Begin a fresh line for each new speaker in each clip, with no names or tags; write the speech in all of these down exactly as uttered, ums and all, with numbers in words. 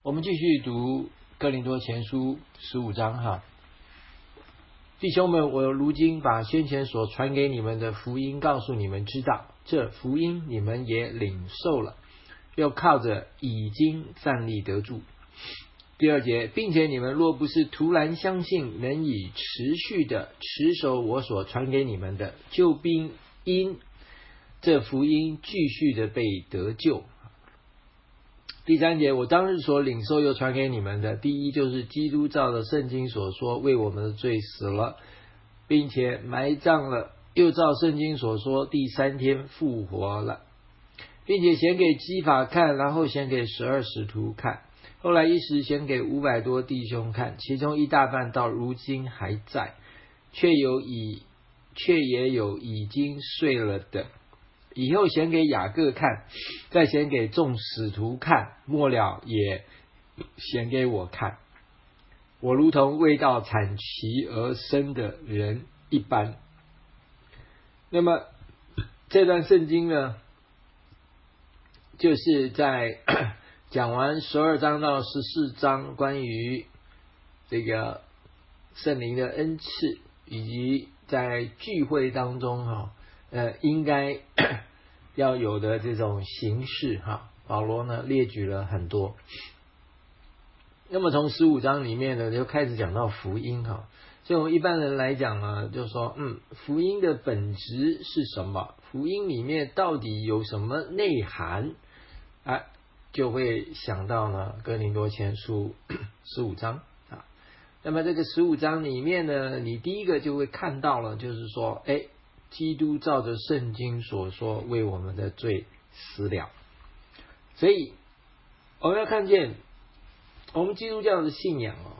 我们继续读哥林多前书十五章哈，弟兄们，我如今把先前所传给你们的福音告诉你们知道，这福音你们也领受了，又靠着已经站立得住。第二节，并且你们若不是突然相信，能以持续的持守我所传给你们的，就并因这福音继续的被得救。第三节，我当日所领受又传给你们的，第一就是基督照着圣经所说，为我们的罪死了，并且埋葬了，又照圣经所说，第三天复活了，并且显给基法看，然后显给十二使徒看，后来一时显给五百多弟兄看，其中一大半到如今还在，却有已却也有已经睡了的。以后显给雅各看，再显给众使徒看，末了也显给我看。我如同未到产期而生的人一般。那么这段圣经呢，就是在讲完十二章到十四章关于这个圣灵的恩赐，以及在聚会当中哈。呃，应该要有的这种形式哈，保罗呢列举了很多。那么从十五章里面呢，就开始讲到福音哈。所以我们一般人来讲呢，就说嗯，福音的本质是什么？福音里面到底有什么内涵？啊，就会想到呢哥林多前书十五章啊。那么这个十五章里面呢，你第一个就会看到了，就是说，哎。基督照着圣经所说，为我们的罪死了。所以我们要看见我们基督教的信仰哦，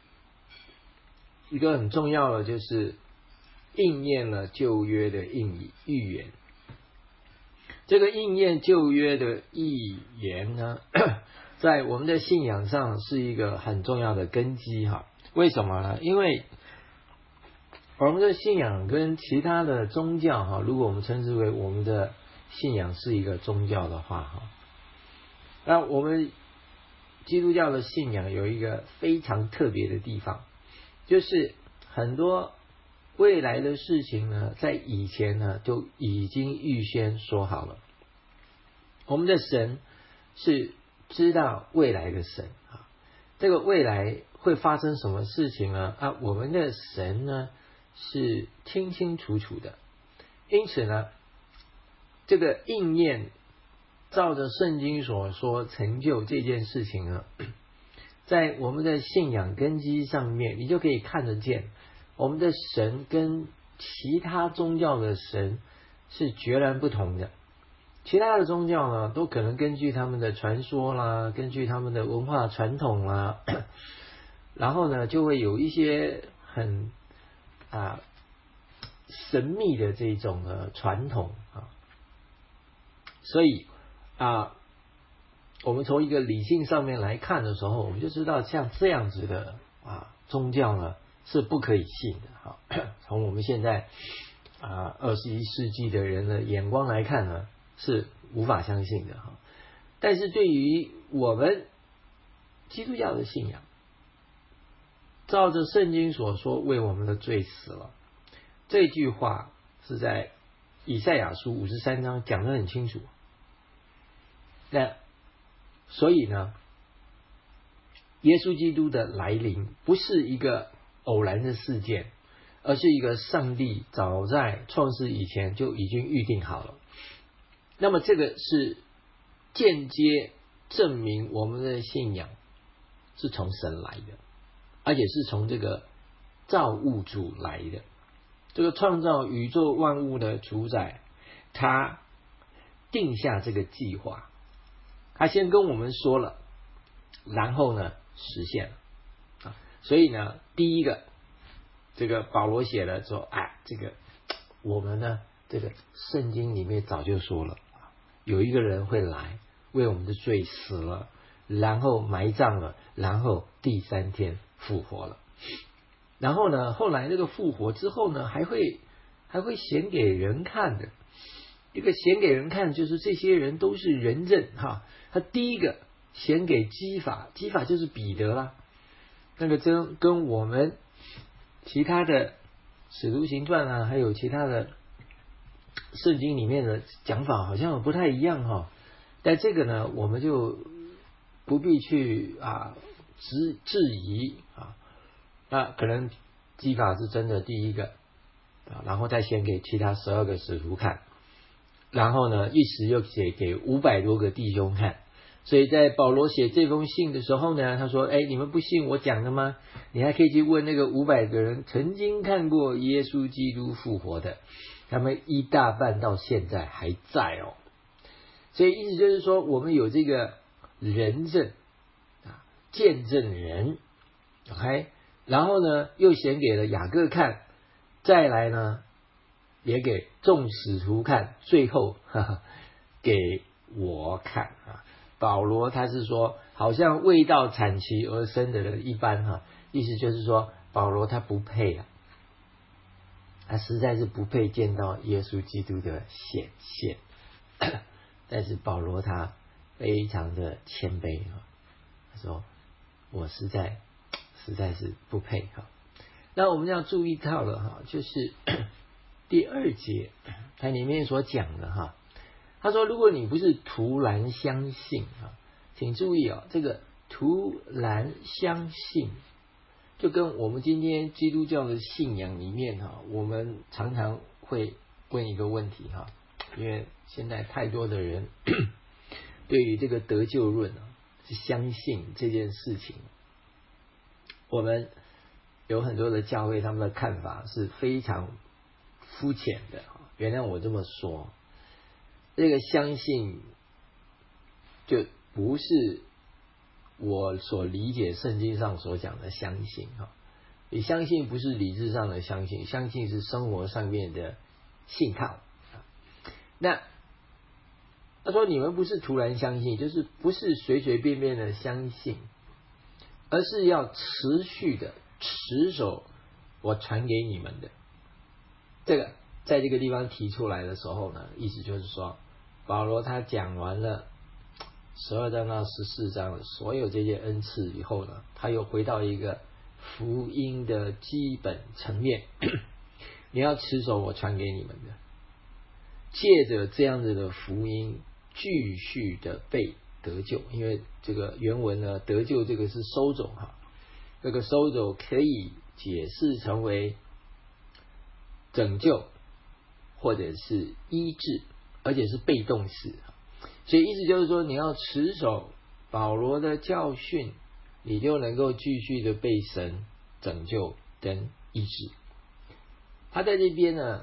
一个很重要的就是应验了旧约的应预言。这个应验旧约的预言呢，在我们的信仰上是一个很重要的根基哈。为什么呢？因为我们的信仰跟其他的宗教哈，如果我们称之为我们的信仰是一个宗教的话哈，那我们基督教的信仰有一个非常特别的地方，就是很多未来的事情呢，在以前呢就已经预先说好了。我们的神是知道未来的神啊，这个未来会发生什么事情呢？啊，我们的神呢是清清楚楚的，因此呢，这个应验照着圣经所说成就这件事情呢，在我们的信仰根基上面，你就可以看得见，我们的神跟其他宗教的神是截然不同的。其他的宗教呢，都可能根据他们的传说啦，根据他们的文化传统啦，然后呢，就会有一些很啊，神秘的这种的传统啊，所以啊，我们从一个理性上面来看的时候，我们就知道像这样子的啊宗教呢是不可以信的哈。从我们现在啊二十一世纪的人的眼光来看呢，是无法相信的哈。但是对于我们基督教的信仰，照着圣经所说，为我们的罪死了。这句话是在以赛亚书五十三章讲得很清楚。那所以呢，耶稣基督的来临不是一个偶然的事件，而是一个上帝早在创世以前就已经预定好了。那么这个是间接证明我们的信仰是从神来的，而且是从这个造物主来的。这个创造宇宙万物的主宰，他定下这个计划，他先跟我们说了，然后呢实现了啊。所以呢，第一个这个保罗写了说，哎，这个我们呢，这个圣经里面早就说了，有一个人会来为我们的罪死了，然后埋葬了，然后第三天复活了。然后呢，后来这个复活之后呢，还会还会显给人看的。一个显给人看，就是这些人都是人证哈。他第一个显给基法，基法就是彼得啦。那个跟跟我们其他的使徒行传啊，还有其他的圣经里面的讲法好像不太一样哈、哦。但这个呢，我们就不必去啊质质疑啊。那可能基法是真的第一个啊，然后再先给其他十二个使徒看，然后呢一时又写给五百多个弟兄看。所以在保罗写这封信的时候呢，他说：“哎，你们不信我讲的吗？你还可以去问那个五百个人曾经看过耶稣基督复活的，他们一大半到现在还在哦。所以意思就是说，我们有这个人证啊，见证人 ，OK， 然后呢又显给了雅各看，再来呢也给众使徒看，最后哈哈给我看啊。”保罗他是说，好像未到产期而生的人一般哈，意思就是说，保罗他不配啊，他实在是不配见到耶稣基督的显现。但是保罗他非常的谦卑哈，他说我实在实在是不配哈。那我们要注意到了哈，就是第二节它里面所讲的哈。他说：“如果你不是突然相信啊，请注意啊，这个突然相信，就跟我们今天基督教的信仰里面哈，我们常常会问一个问题哈，因为现在太多的人对于这个得救论啊，是相信这件事情，我们有很多的教会他们的看法是非常肤浅的，原谅我这么说。”这个相信就不是我所理解圣经上所讲的相信哈，你相信不是理智上的相信，相信是生活上面的信靠。那他说你们不是突然相信，就是不是随随便便的相信，而是要持续的持守我传给你们的。这个在这个地方提出来的时候呢，意思就是说，保罗他讲完了十二章到十四章的所有这些恩赐以后呢，他又回到一个福音的基本层面，你要持守我传给你们的，借着这样子的福音继续的被得救。因为这个原文呢，得救这个是收走哈，这个收走可以解释成为拯救或者是医治，而且是被动式。所以意思就是说，你要持守保罗的教训，你就能够继续的被神拯救跟医治。他在这边呢，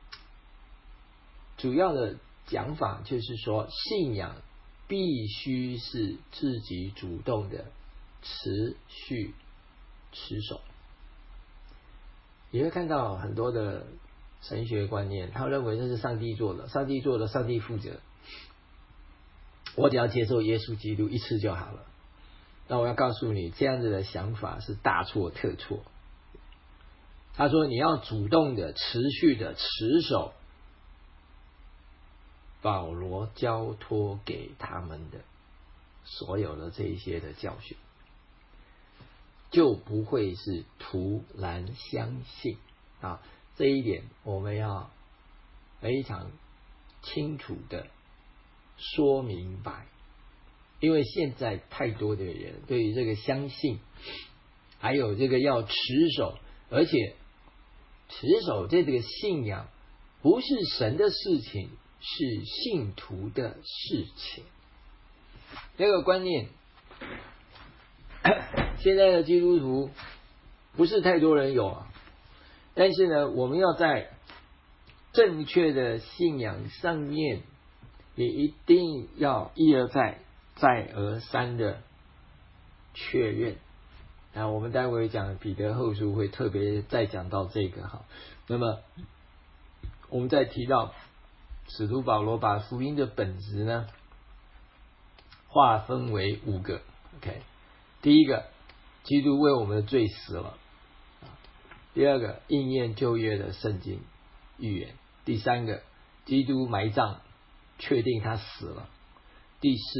主要的讲法就是说，信仰必须是自己主动的持续持守。你会看到很多的神学观念，他认为这是上帝做的，上帝做的，上帝负责，我只要接受耶稣基督一次就好了。那我要告诉你，这样子的想法是大错特错。他说你要主动的持续的持守保罗交托给他们的所有的这一些的教训，就不会是突然相信啊。这一点我们要非常清楚的说明白，因为现在太多的人对于这个相信，还有这个要持守，而且持守这个信仰不是神的事情，是信徒的事情。这个观念现在的基督徒不是太多人有啊，但是呢，我们要在正确的信仰上面，也一定要一而再再而三的确认。那我们待会讲彼得后书会特别再讲到这个哈。那么我们再提到使徒保罗把福音的本质呢划分为五个 OK。 第一个，基督为我们的罪死了。第二个，应验旧约的圣经预言。第三个，基督埋葬，确定他死了。第四，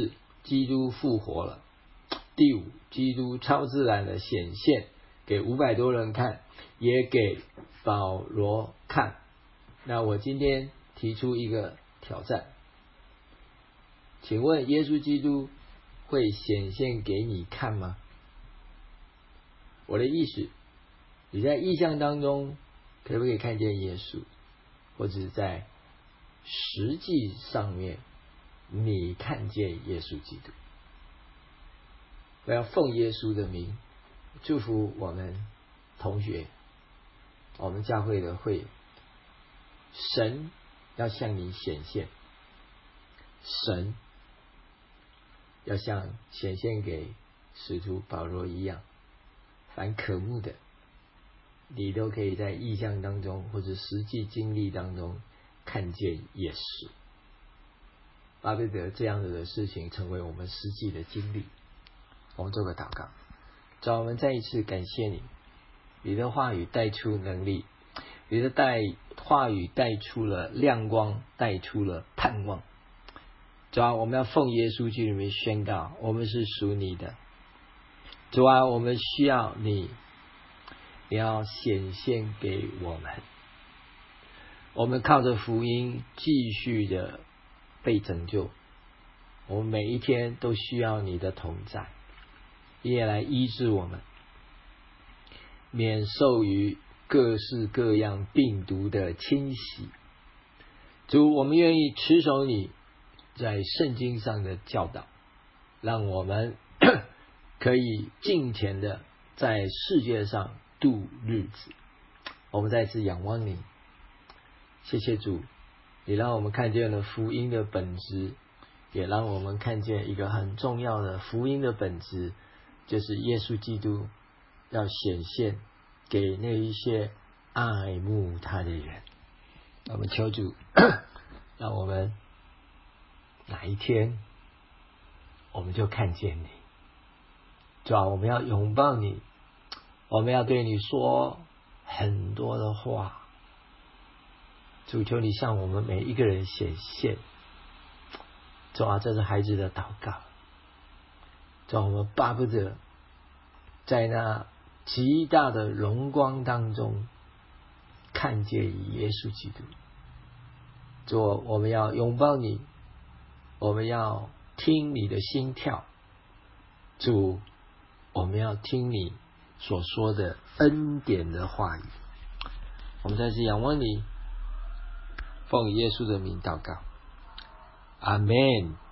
基督复活了。第五，基督超自然的显现给五百多人看，也给保罗看。那我今天提出一个挑战，请问耶稣基督会显现给你看吗？我的意思，你在意象当中可不可以看见耶稣，或者在实际上面你看见耶稣基督？我要奉耶稣的名祝福我们同学，我们教会的会友，神要向你显现，神要像显现给使徒保罗一样，凡渴慕的你都可以在意象当中或者实际经历当中看见耶稣。巴不得这样子的事情成为我们实际的经历。我们做个祷告。主啊，我们再一次感谢你，你的话语带出能力，你的带话语带出了亮光，带出了盼望。主啊，我们要奉耶稣基督的名宣告，我们是属你的。主啊，我们需要你，你要显现给我们。我们靠着福音继续的被拯救，我们每一天都需要你的同在，你也来医治我们，免受于各式各样病毒的侵袭。主，我们愿意持守你在圣经上的教导，让我们可以敬虔的在世界上度日子。我们再次仰望你，谢谢主，你让我们看见了福音的本质，也让我们看见一个很重要的福音的本质，就是耶稣基督要显现给那一些爱慕他的人。我们求主让我们哪一天我们就看见你。主啊，我们要拥抱你，我们要对你说很多的话。主，求你向我们每一个人显现。主啊，这是孩子的祷告。主啊，我们巴不得在那极大的荣光当中看见耶稣基督。主，我们要拥抱你，我们要听你的心跳。主，我们要听你所说的恩典的话语。我们再次仰望你，奉耶稣的名祷告，阿们。